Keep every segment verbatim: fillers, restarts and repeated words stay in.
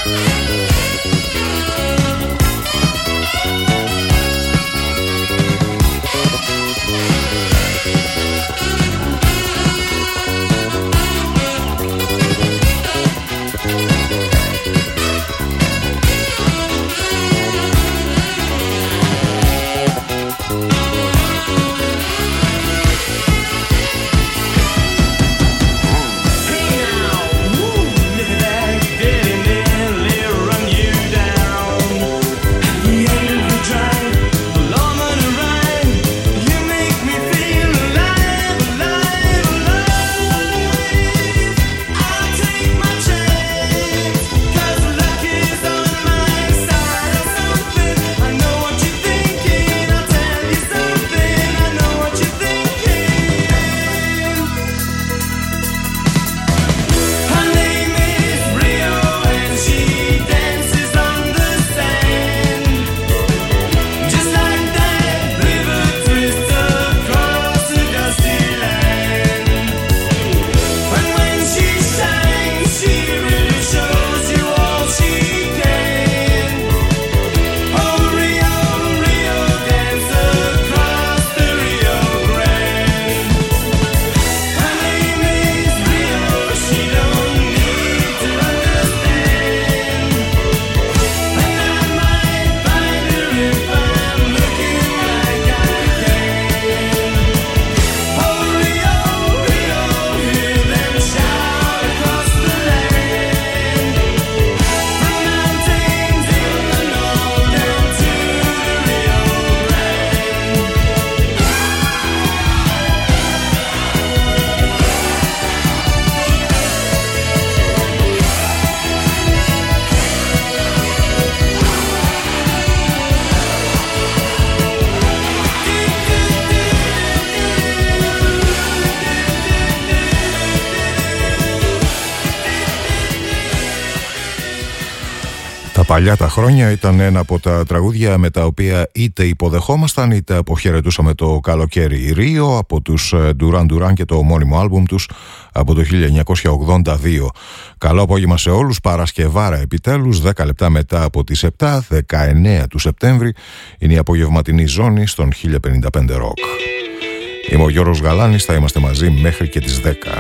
Παλιά τα χρόνια ήταν ένα από τα τραγούδια με τα οποία είτε υποδεχόμασταν είτε αποχαιρετούσαμε το καλοκαίρι. Ρίο από τους Duran Duran και το ομώνυμο άλμπουμ τους από το χίλια εννιακόσια ογδόντα δύο. Καλό απόγευμα σε όλους, Παρασκευάρα επιτέλους, δέκα λεπτά μετά από τις επτά, δεκαεννέα του Σεπτέμβρη, είναι η απογευματινή ζώνη στον χίλια πενήντα πέντε Rock. Είμαι ο Γιώργος Γαλάνης, θα είμαστε μαζί μέχρι και τις δέκα.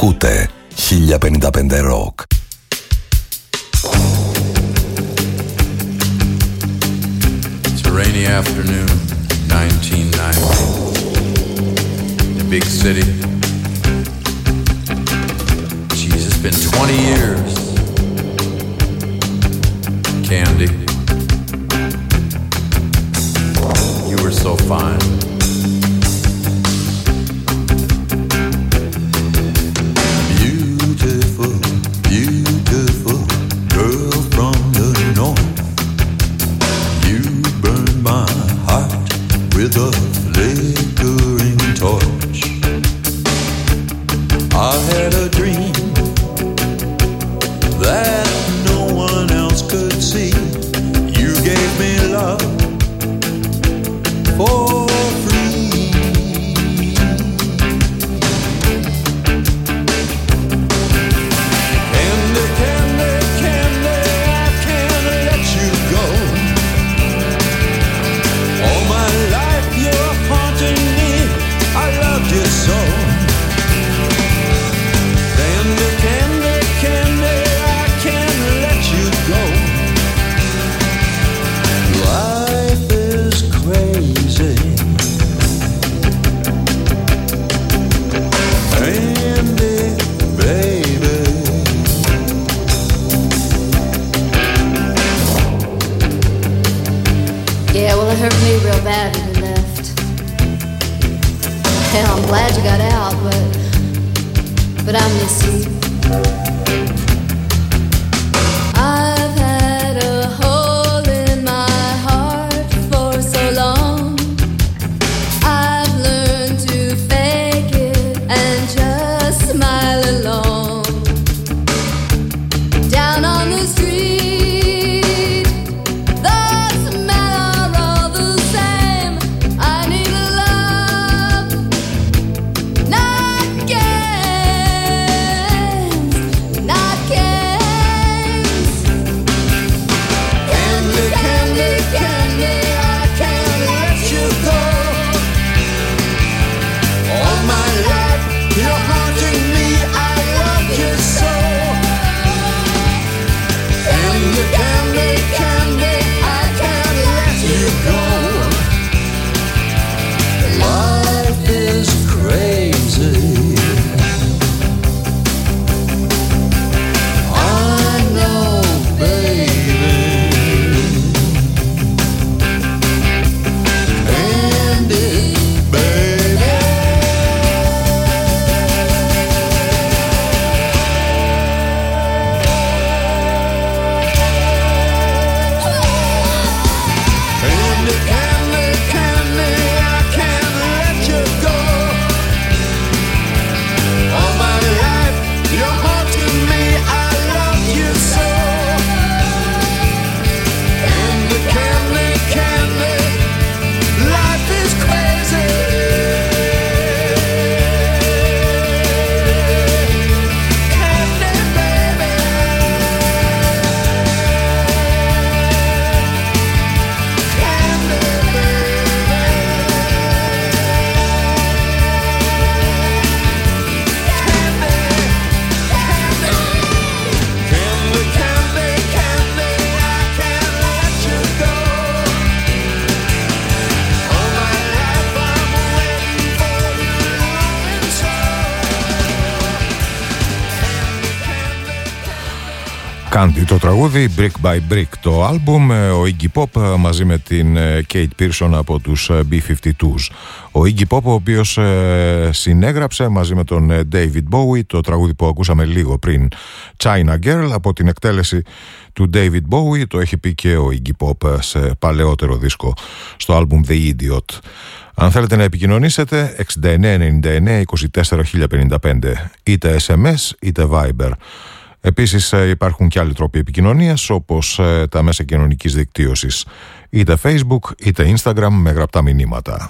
Ακούτε χίλια πενήντα πέντε Rock. It's a rainy afternoon, nineteen ninety. The big city. Jeez, it's been twenty years. Candy, you were so fine. Beautiful, beautiful girl from the north. You burned my heart with a flickering torch. I had a dream that no one else could see. You gave me love for free. Candy, candy, candy, I can't let you go. All my life you're haunting me, I loved you so. Candy, candy, candy, I can't let you go. Life is crazy. Candy, baby. Yeah, well, it hurt me real bad when you left. Hell, I'm glad you got out, but but I miss you. I've had a hole in my heart for so long. I've learned to fake it and just smile along. Down on the street, the smell are all the same. I need a love, not games, not games. Candy, candy, candy, I can't let you go. All my life you're haunting me, I love you so. Candy, candy, candy, I can't let you go. Life is crazy. I know, baby. Candy, baby. Candy, candy, candy, I can't let you go. All my life you're haunting me, I love you so. Candy, candy, candy, life is crazy. Candy, baby. Candy, Candy, candy, candy, I can't let you go. All my life I'm waiting for you, longing so. Κάντι το τραγούδι, Brick by Brick το άλμπουμ, ο Iggy Pop μαζί με την Kate Pearson από τους μπι φιφτί τούς. Ο Iggy Pop, ο οποίος ε, συνέγραψε μαζί με τον David Bowie το τραγούδι που ακούσαμε λίγο πριν, China Girl, από την εκτέλεση του David Bowie. Το έχει πει και ο Iggy Pop σε παλαιότερο δίσκο στο άλμπουμ The Idiot. Αν θέλετε να επικοινωνήσετε, εξήντα εννέα ενενήντα εννέα είκοσι τέσσερα χίλια πενήντα πέντε, είτε ες εμ ες είτε Viber. Επίσης υπάρχουν και άλλοι τρόποι επικοινωνίας, όπως τα μέσα κοινωνικής δικτύωσης, είτε Facebook είτε Instagram με γραπτά μηνύματα.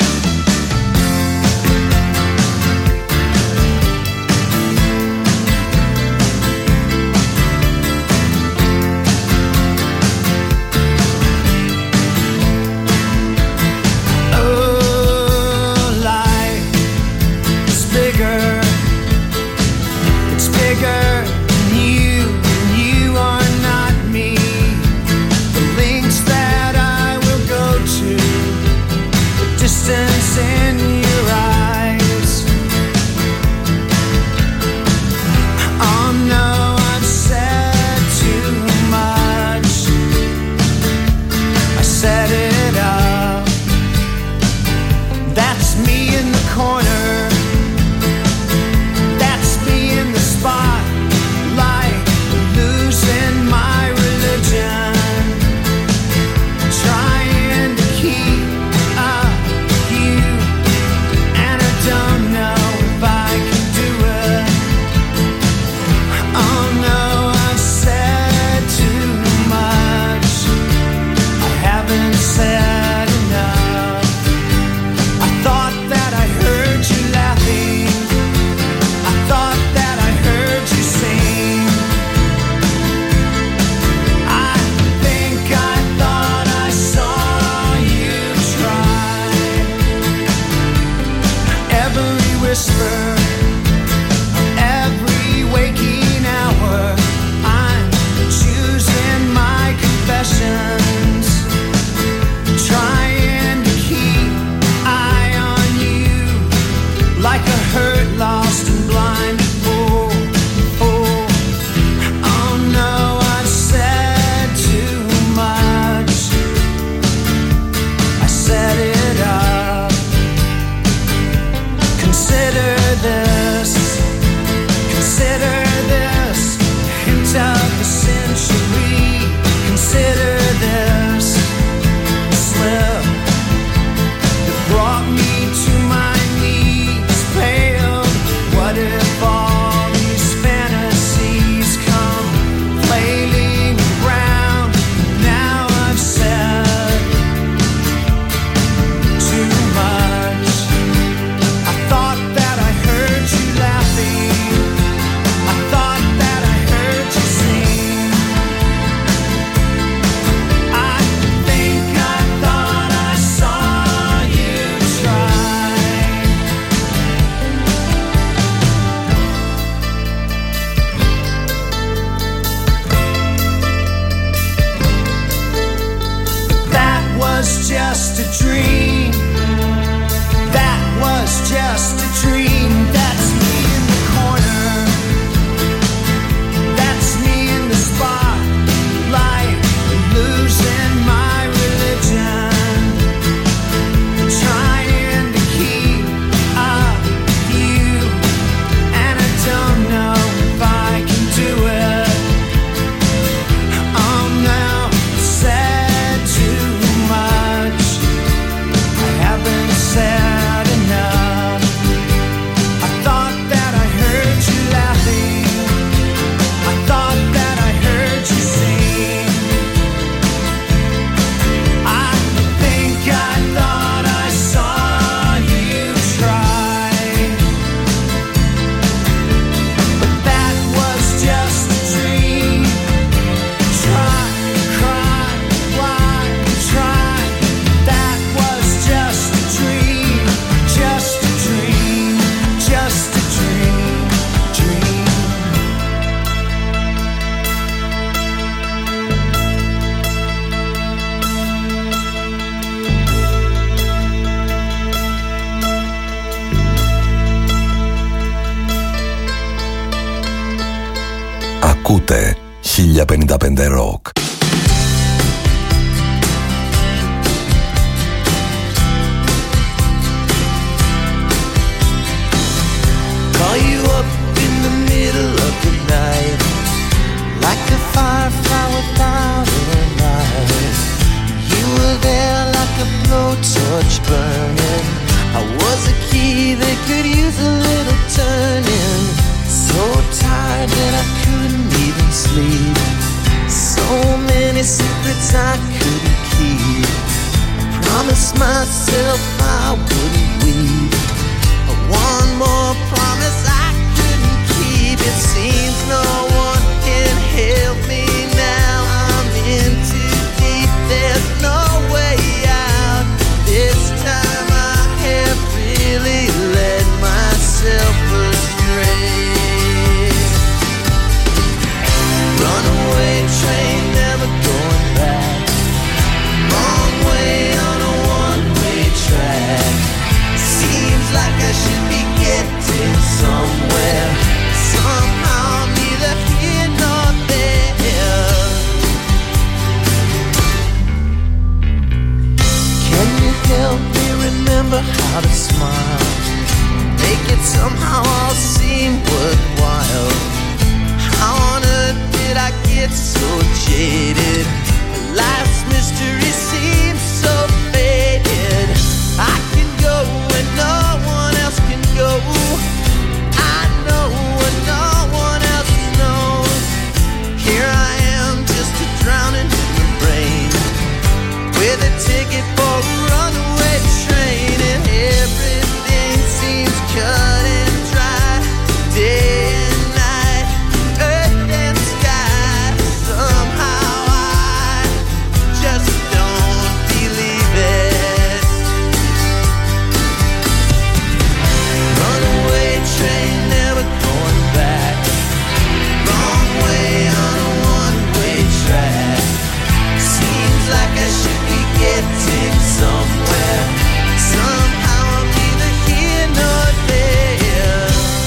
Ακούτε χίλια πενήντα πέντε Rock. Call you up in the middle of the night, like a firefly without a light. You were there like a blowtorch burning. I was a key that could use a little turning. So tired that I couldn't even sleep. So many secrets I couldn't keep. I promised myself I wouldn't weep. One more promise I couldn't keep. It seems no one can help me now. I'm in too deep. There's no way out. This time I have really led myself astray. Runaway train, never going back. Wrong way on a one-way track. Seems like I should be getting somewhere. Somehow I'm neither here nor there. Can you help me remember how to smile? Make it somehow all seem worthwhile. How on earth did I get so jaded? Life's mystery seems so faded. I can go when no one else can go. I know when no one else knows. Here I am, just a drowning in the brain, with a ticket for a runaway train, and everything seems cut and dry. Day and night, earth and sky. Somehow I just don't believe it. Runaway train, never going back. Wrong way on a one-way track. Seems like I should be getting somewhere. Somehow I'm neither here nor there.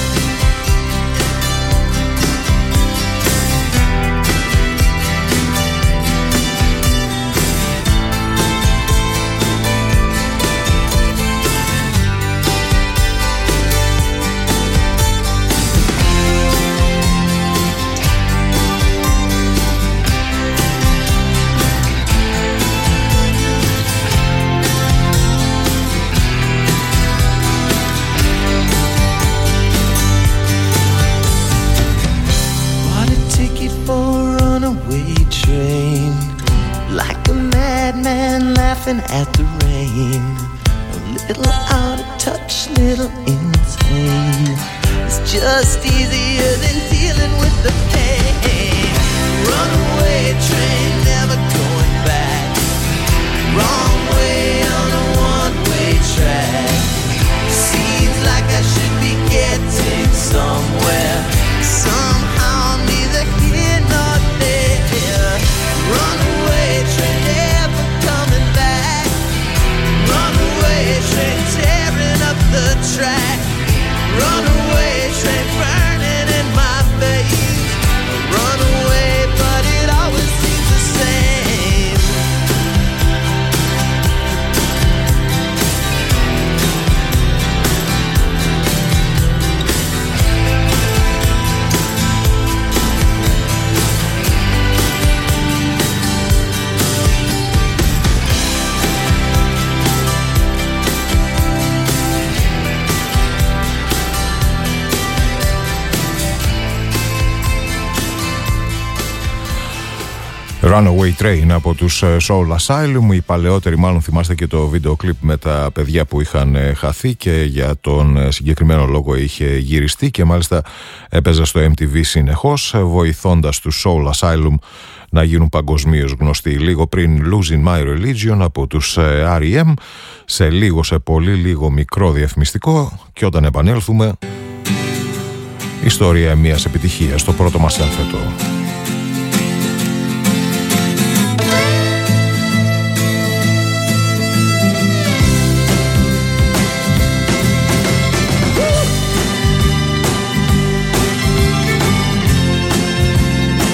Bought a ticket for a runaway train, like a madman laughing at the rain. A little out of touch, little insane. It's just easier than dealing with the pain. Runaway train, never going back. Wrong way on a one-way track. Seems like I should be getting somewhere. Somehow I'm neither here nor there. Runaway train, never coming back. Runaway train, tearing up the track. Runaway train, burning in my veins. Runaway, but it always seems the same. Runaway Train από τους Soul Asylum. Οι παλαιότεροι μάλλον θυμάστε και το βίντεο κλιπ με τα παιδιά που είχαν χαθεί και για τον συγκεκριμένο λόγο είχε γυριστεί και μάλιστα έπαιζε στο εμ τι βι συνεχώς, βοηθώντας τους Soul Asylum να γίνουν παγκοσμίως γνωστοί. Λίγο πριν Losing My Religion από τους αρ ι εμ, σε λίγο, σε πολύ λίγο μικρό διαφημιστικό, και όταν επανέλθουμε, ιστορία μιας επιτυχίας, το πρώτο μας ένθετο. Woo!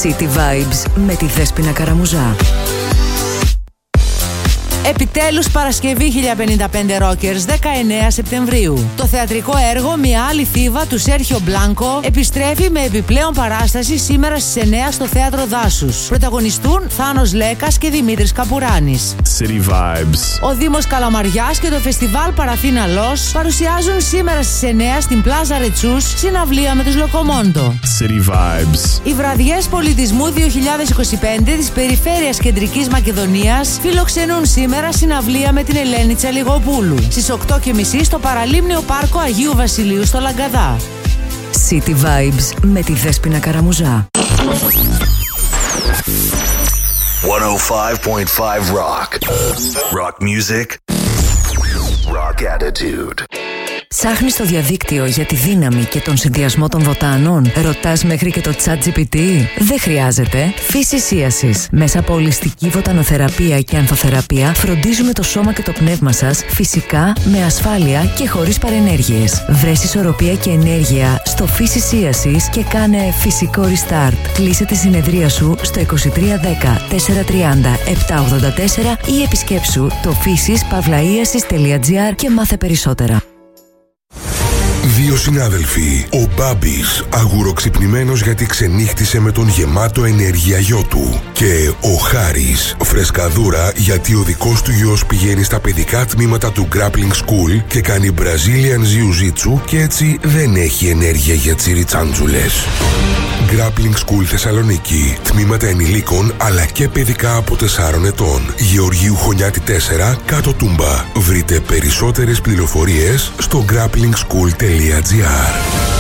City Vibes με τη Δέσποινα Καραμουζά. Επιτέλους Παρασκευή χίλια πενήντα πέντε Rockers, δεκαεννέα Σεπτεμβρίου. Το θεατρικό έργο «Μια άλλη θύβα» του Σέρχιο Μπλάνκο επιστρέφει με επιπλέον παράσταση σήμερα στις εννέα στο Θέατρο Δάσους. Πρωταγωνιστούν Θάνος Λέκας και Δημήτρης Καπουράνης. City Vibes. Ο Δήμος Καλαμαριάς και το Φεστιβάλ Παραθήνα Λος παρουσιάζουν σήμερα στις εννέα στην Πλάζα Ρετσούς συναυλία με τους Λοκομόντο. City Vibes. Οι βραδιές πολιτισμού δύο χιλιάδες είκοσι πέντε της Περιφέρειας Κεντρικής Μακεδονίας φιλοξενούν σήμερα Σήμερα συναυλία με την Ελένη Τσαλιγοπούλου στις οκτώ και μισή στο Παραλίμνιο Πάρκο Αγίου Βασιλείου στο Λαγκαδά. City Vibes με τη Δέσποινα Καραμουζά. εκατόν πέντε κόμμα πέντε Rock. Rock music. Rock attitude. Ψάχνεις στο διαδίκτυο για τη δύναμη και τον συνδυασμό των βοτάνων? Ρωτάς μέχρι και το τσάτ τζι πι τι? Δεν χρειάζεται. Φυσισίασης. Μέσα από ολιστική βοτανοθεραπεία και ανθοθεραπεία φροντίζουμε το σώμα και το πνεύμα σας φυσικά, με ασφάλεια και χωρίς παρενέργειες. Βρες ισορροπία και ενέργεια στο Φυσισίασης και κάνε φυσικό restart. Κλείσε τη συνεδρία σου στο είκοσι τρία δέκα τετρακόσια τριάντα επτακόσια ογδόντα τέσσερα ή επισκέψου το φύσης παύλα-ίασης τελεία τζι άρ και μάθε περισσότερα. Δύο συνάδελφοι, ο Μπάμπης αγουροξυπνημένος γιατί ξενύχτησε με τον γεμάτο ενέργεια γιο του, και ο Χάρης φρεσκαδούρα γιατί ο δικός του γιος πηγαίνει στα παιδικά τμήματα του Grappling School και κάνει Brazilian Jiu-Jitsu και έτσι δεν έχει ενέργεια για τσιριτσάντζουλες. Grappling School Θεσσαλονίκη. Τμήματα ενηλίκων αλλά και παιδικά από τεσσάρων ετών. Γεωργίου Χωνιάτη τέσσερα, κάτω Τούμπα. Βρείτε περισσότερες πληροφορίες στο grappling school τελεία τζι άρ.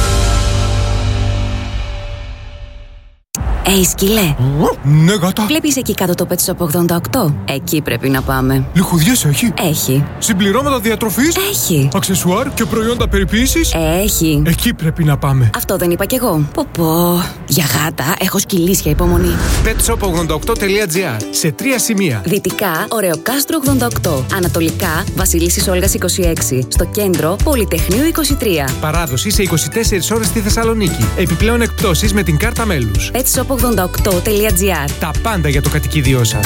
Ει σκυλέ. Ναι, γάτα. Βλέπεις εκεί κάτω το Pet Shop ογδόντα οκτώ? Εκεί πρέπει να πάμε. Λιχουδιές έχει? Έχει. Συμπληρώματα διατροφής? Έχει. Αξεσουάρ και προϊόντα περιποίησης? Έχει. Εκεί πρέπει να πάμε. Αυτό δεν είπα κι εγώ. Πω πω. Για γάτα έχω σκυλίσια υπομονή. πετ σοπ ογδόντα οκτώ τελεία τζι άρ. Σε τρία σημεία. Δυτικά, Ωρεοκάστρο ογδόντα οκτώ. Ανατολικά, Βασιλίσσης Όλγας είκοσι έξι. Στο κέντρο, Πολυτεχνείου είκοσι τρία. Παράδοση σε είκοσι τέσσερις ώρες στη Θεσσαλονίκη. Επιπλέον εκπτώσεις με την κάρτα μέλους. πετ σοπ ογδόντα οκτώ τελεία τζι άρ. Τα πάντα για το κατοικίδιό σας.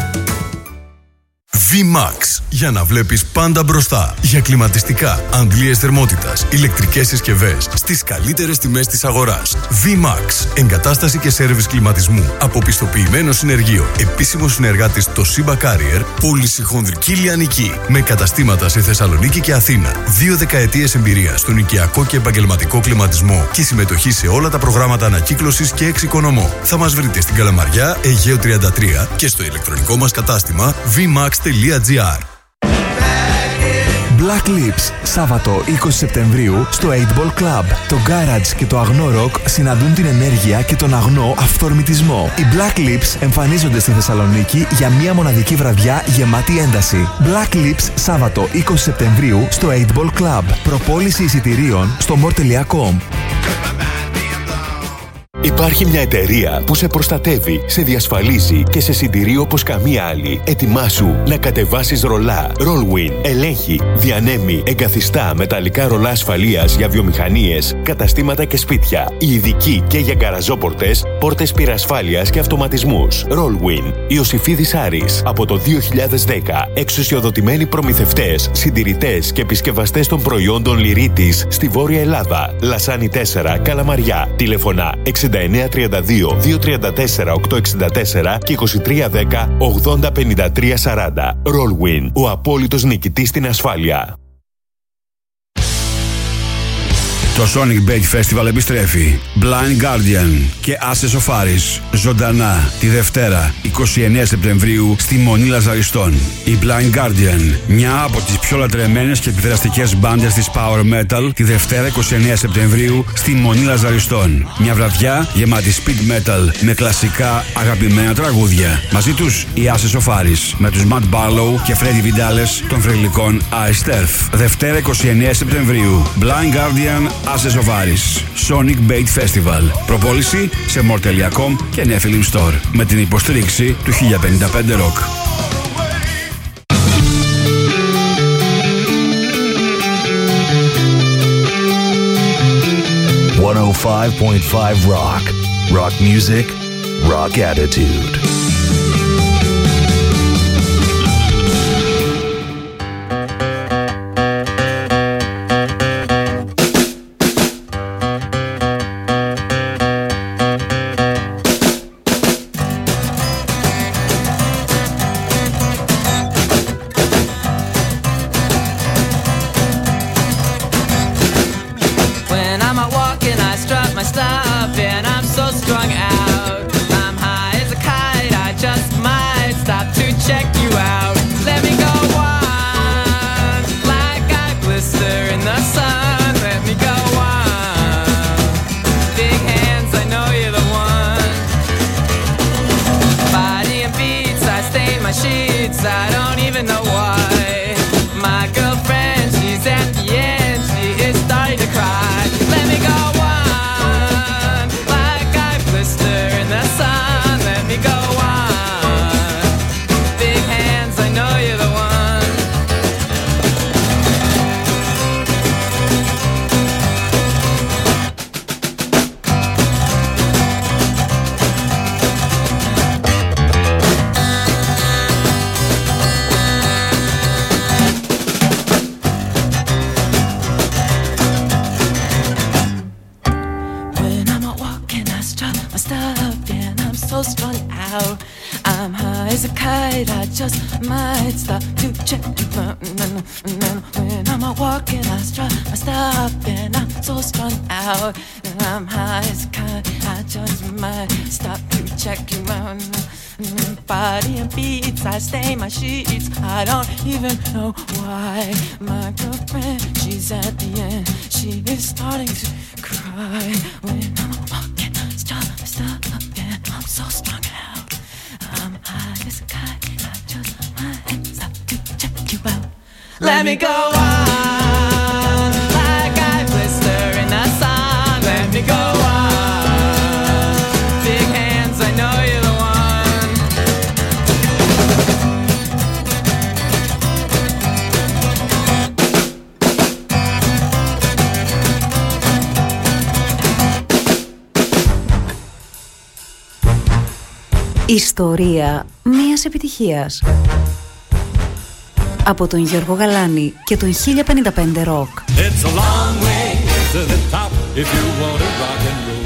V-Max. Για να βλέπεις πάντα μπροστά. Για κλιματιστικά, αντλίες θερμότητας, ηλεκτρικές συσκευές στις καλύτερες τιμές της αγοράς. V-Max. Εγκατάσταση και σέρβις κλιματισμού από πιστοποιημένο συνεργείο. Επίσημο συνεργάτης το Simba Carrier. Πώληση χονδρική λιανική. Με καταστήματα σε Θεσσαλονίκη και Αθήνα. Δύο δεκαετίες εμπειρία στον οικιακό και επαγγελματικό κλιματισμό και συμμετοχή σε όλα τα προγράμματα ανακύκλωσης και εξοικονομώ. Θα μας βρείτε στην Καλαμαριά, Αιγαίο τριάντα τρία και στο ηλεκτρονικό μας κατάστημα βι μαξ τελεία τζι άρ. Black Lips, Σάββατο είκοσι Σεπτεμβρίου στο eight ball Club. Το Garage και το αγνό ροκ συναντούν την ενέργεια και τον αγνό αυθορμητισμό. Οι Black Lips εμφανίζονται στη Θεσσαλονίκη για μια μοναδική βραδιά γεμάτη ένταση. Black Lips, Σάββατο είκοσι Σεπτεμβρίου στο eight ball Club. Προπόληση εισιτηρίων στο more τελεία com. Υπάρχει μια εταιρεία που σε προστατεύει, σε διασφαλίζει και σε συντηρεί όπως καμία άλλη. Ετοιμάσου να κατεβάσεις ρολά. Rollwin ελέγχει, διανέμει, εγκαθιστά μεταλλικά ρολά ασφαλείας για βιομηχανίες, καταστήματα και σπίτια. Ειδικοί και για γκαραζόπορτες, πόρτες πυρασφάλειας και αυτοματισμούς. Rollwin. Ιωσηφίδης Άρης. Από το δύο χιλιάδες δέκα. Εξουσιοδοτημένοι προμηθευτές, συντηρητές και επισκευαστές των προϊόντων Λυρίτης στη Βόρεια Ελλάδα. Λασάνι τέσσερα, Καλαμαριά. Τηλεφωνά εξήντα εννέα τριάντα δύο διακόσια τριάντα τέσσερα οκτακόσια εξήντα τέσσερα και είκοσι τρία δέκα ογδόντα πενήντα τρία σαράντα. Rollwin, ο απόλυτος νικητής στην ασφάλεια. Το Sonic Beach Festival επιστρέφει. Blind Guardian και Access of Aris ζωντανά τη Δευτέρα είκοσι εννέα Σεπτεμβρίου στη Μονή Λαζαριστών. Η Blind Guardian, μια από τις πιο λατρεμένες και επιδραστικές μπάντες της Power Metal, τη Δευτέρα είκοσι εννέα Σεπτεμβρίου στη Μονή Λαζαριστών. Μια βραδιά γεμάτη speed metal με κλασικά αγαπημένα τραγούδια. Μαζί τους η Access of Aris με τους Matt Barlow και Freddy Vidales των φρεγλικών Ice Turf. Δευτέρα είκοσι εννέα Σεπτεμβρίου. Blind Guardian, Access of Aris, Sonic Bait Festival. Προπόληση σε more τελεία com και Nephilim Store με την υποστήριξη του χίλια πενήντα πέντε Rock. εκατόν πέντε κόμμα πέντε Rock. Rock music. Rock Attitude. I don't even know why. My girlfriend, she's at the end. She is starting to cry. When I'm walking, stop, stop, and I'm so strung out. I'm high as a kite. I just my hands up to check you out. Let me go on, like I blister in the sun. Let me go on. Big hands, I know you're the one. Ιστορία μιας επιτυχίας. Από τον Γιώργο Γαλάνη και τον χίλια πενήντα πέντε Rock. It's a long way to the top if you want to rock and roll.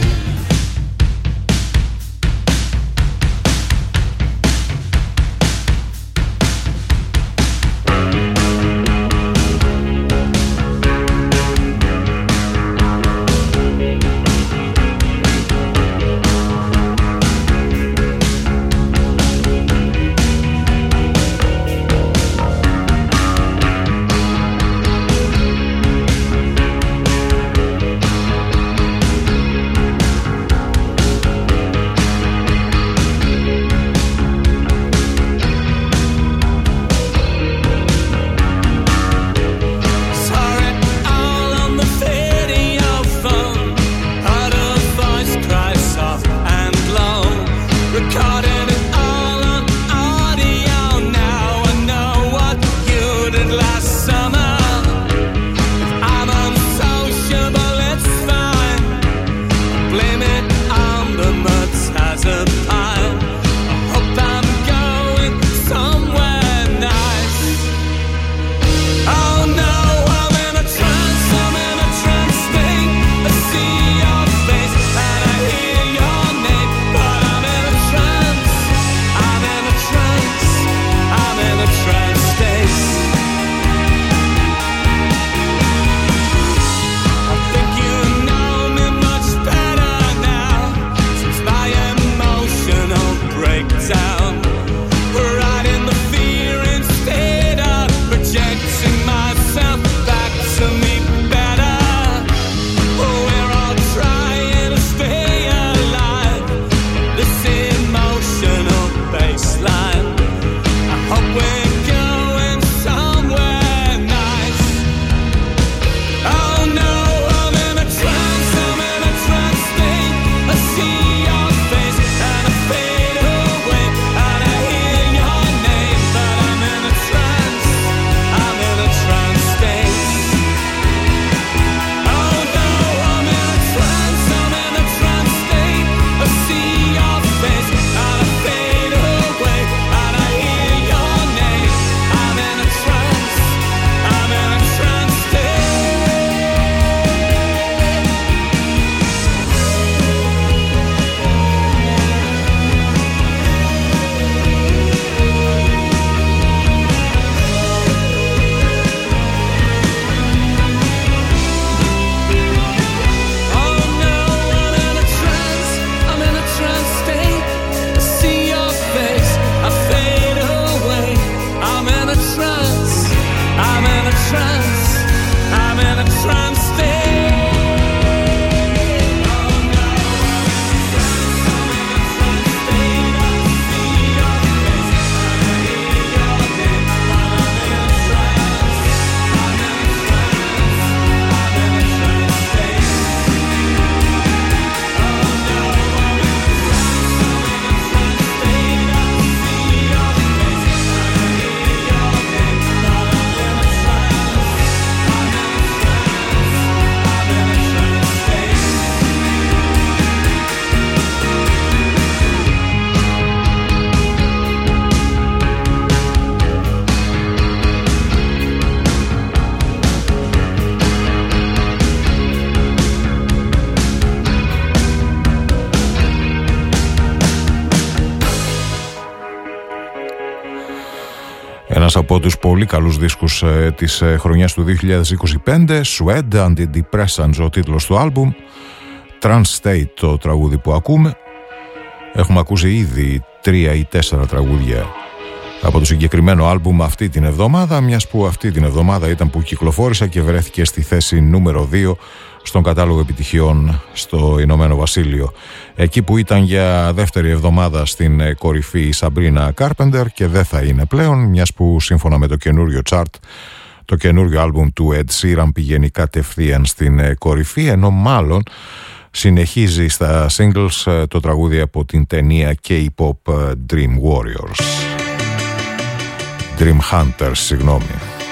Ένας από τους πολύ καλούς δίσκους ε, της ε, χρονιάς του δύο χιλιάδες είκοσι πέντε, Suede, Antidepressants ο τίτλος του άλμπουμ, Trans State το τραγούδι που ακούμε. Έχουμε ακούσει ήδη τρία ή τέσσερα τραγούδια από το συγκεκριμένο άλμπουμ αυτή την εβδομάδα, μιας που αυτή την εβδομάδα ήταν που κυκλοφόρησα και βρέθηκε στη θέση νούμερο δύο στον κατάλογο επιτυχιών στο Ηνωμένο Βασίλειο. Εκεί που ήταν για δεύτερη εβδομάδα στην κορυφή η Sabrina Carpenter και δεν θα είναι πλέον, μιας που σύμφωνα με το καινούριο chart, το καινούριο άλμπουμ του Ed Sheeran πηγαίνει κατευθείαν στην κορυφή, ενώ μάλλον συνεχίζει στα singles το τραγούδι από την ταινία K-pop Dream Warriors. Dream Hunters, συγγνώμη.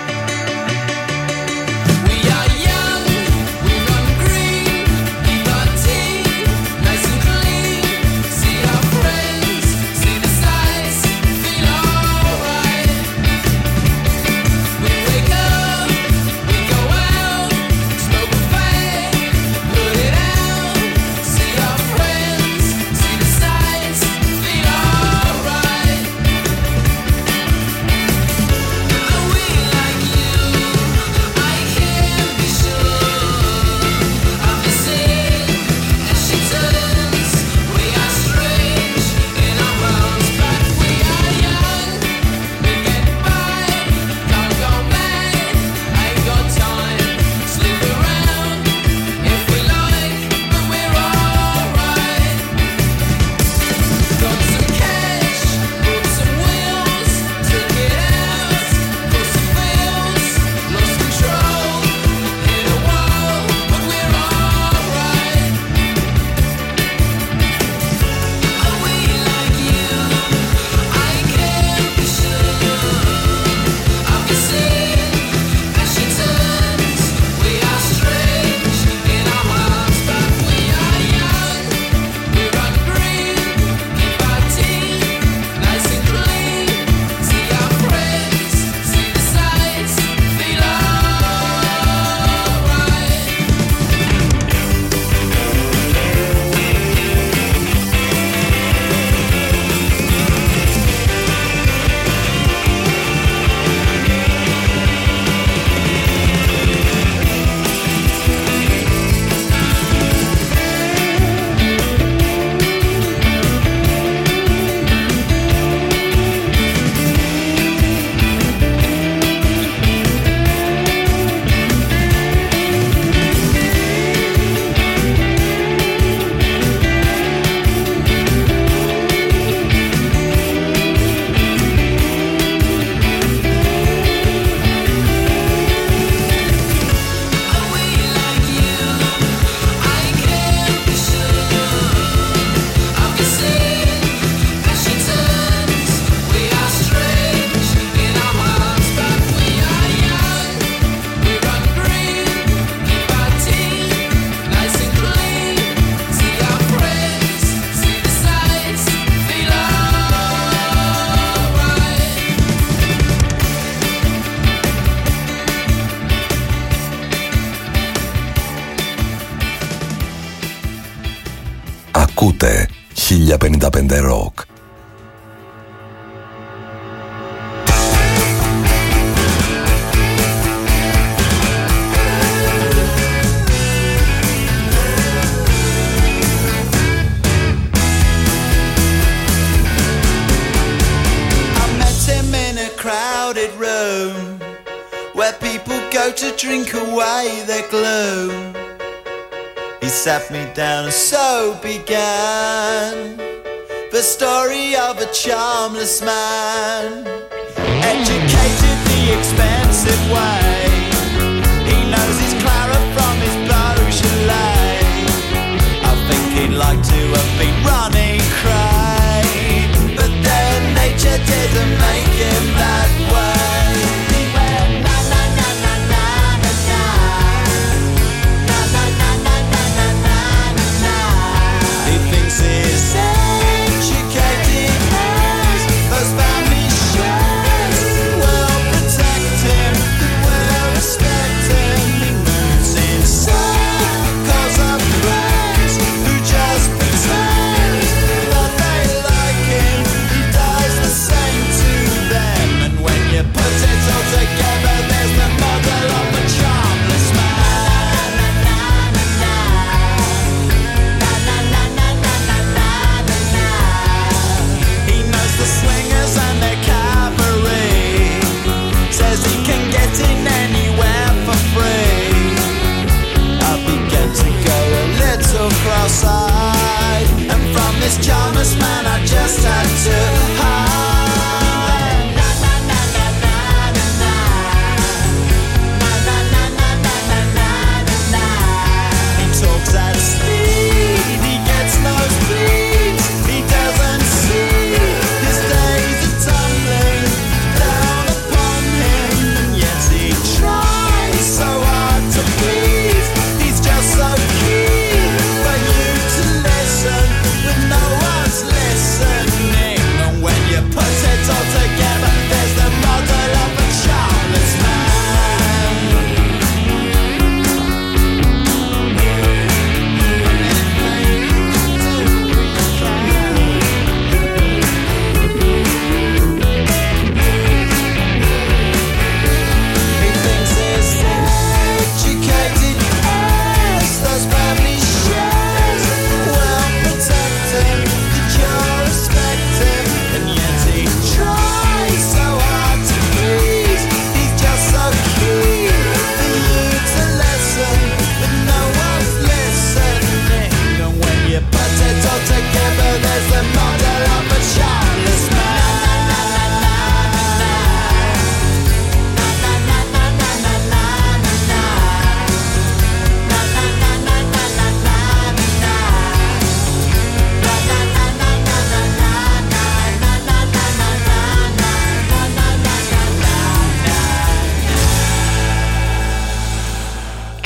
Ακούτε χίλια πενήντα πέντε Rock. Crowded room where people go to drink away their gloom. He sat me down and so began the story of a charmless man, educated the expensive way. He knows his Clara from his Beaujolais. I think he'd like to have been running cray, but then nature didn't make him that way. He went na na na na na na na na na na na na na na na. He thinks he's educated as those family shows will protect him, will respect him. He moves in circles of friends who just pretend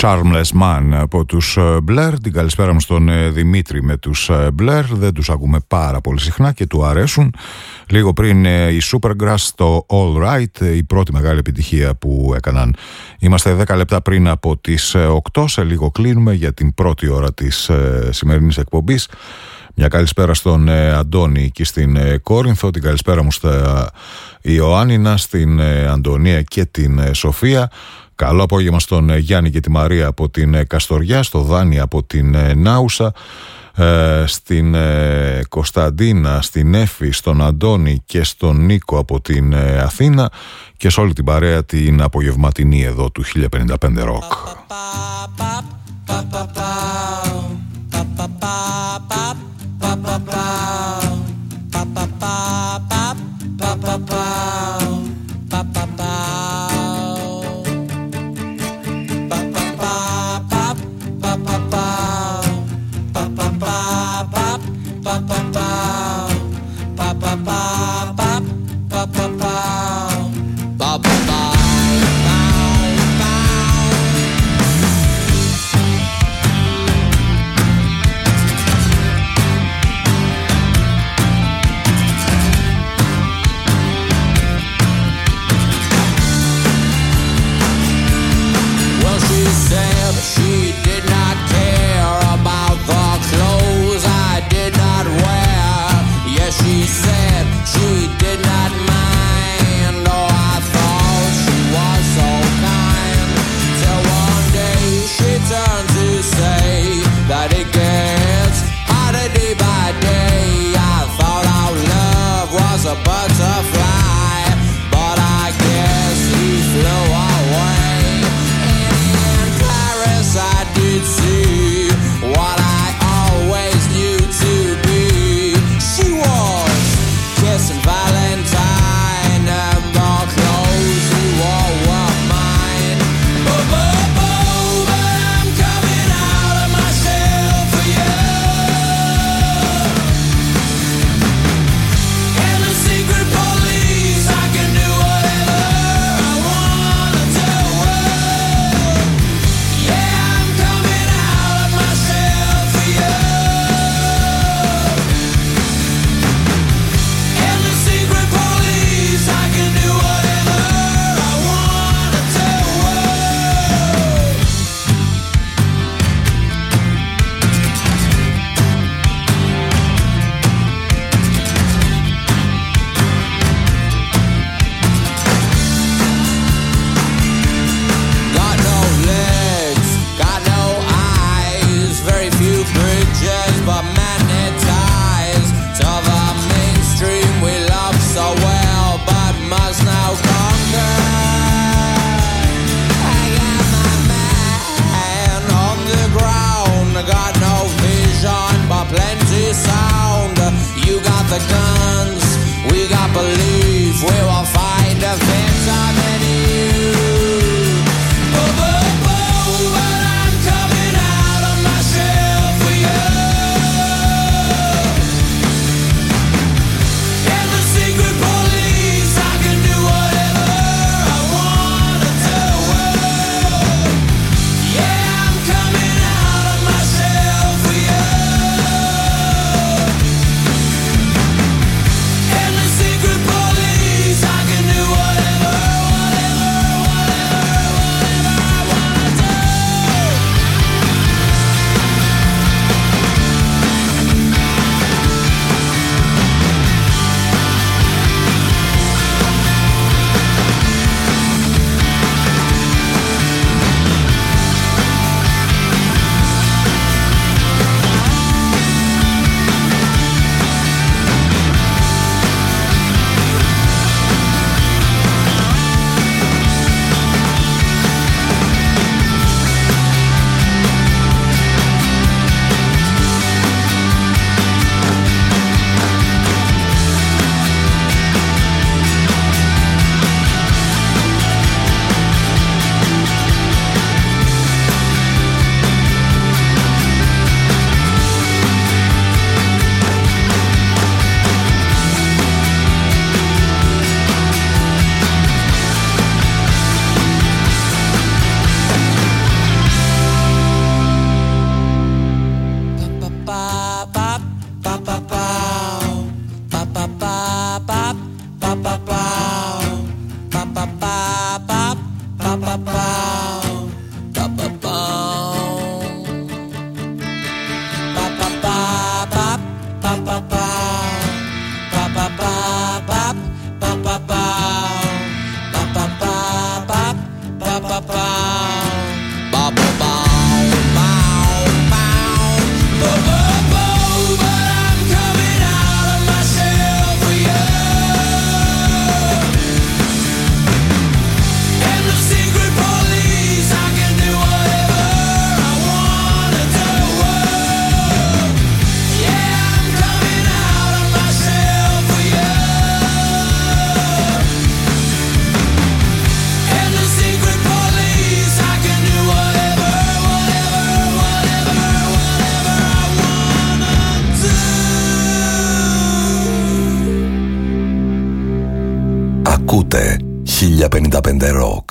Charmless Man από τους Blur. Την καλησπέρα μου στον Δημήτρη με τους Blur. Δεν τους ακούμε πάρα πολύ συχνά και του αρέσουν. Λίγο πριν η Supergrass, το All Right, η πρώτη μεγάλη επιτυχία που έκαναν. Είμαστε δέκα λεπτά πριν από τις οκτώ. Σε λίγο κλείνουμε για την πρώτη ώρα της σημερινής εκπομπής. Μια καλησπέρα στον Αντώνη και στην Κόρινθο. Την καλησπέρα μου στα Ιωάννινα, στην Αντωνία και την Σοφία. Καλό απόγευμα στον Γιάννη και τη Μαρία από την Καστοριά, στο Δάνη από την Νάουσα, στην Κωνσταντίνα, στην Έφη, στον Αντώνη και στον Νίκο από την Αθήνα και σε όλη την παρέα την απογευματινή εδώ του χίλια πενήντα πέντε Rock. Yeah, I'm coming out of myself. Ακούτε χίλια πενήντα πέντε Rock.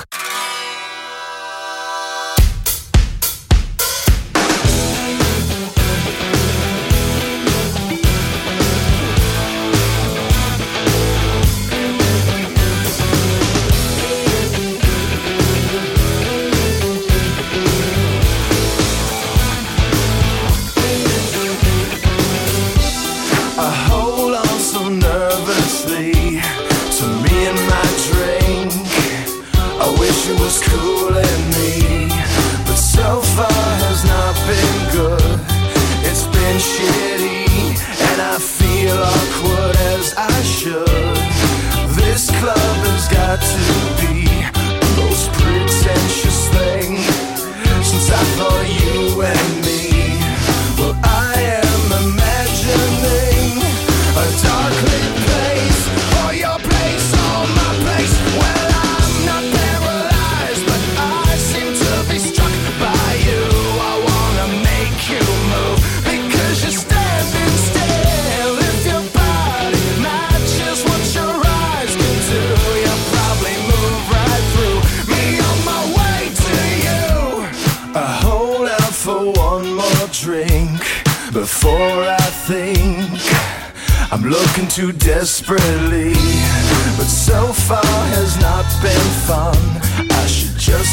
Too desperately, but so far has not been fun.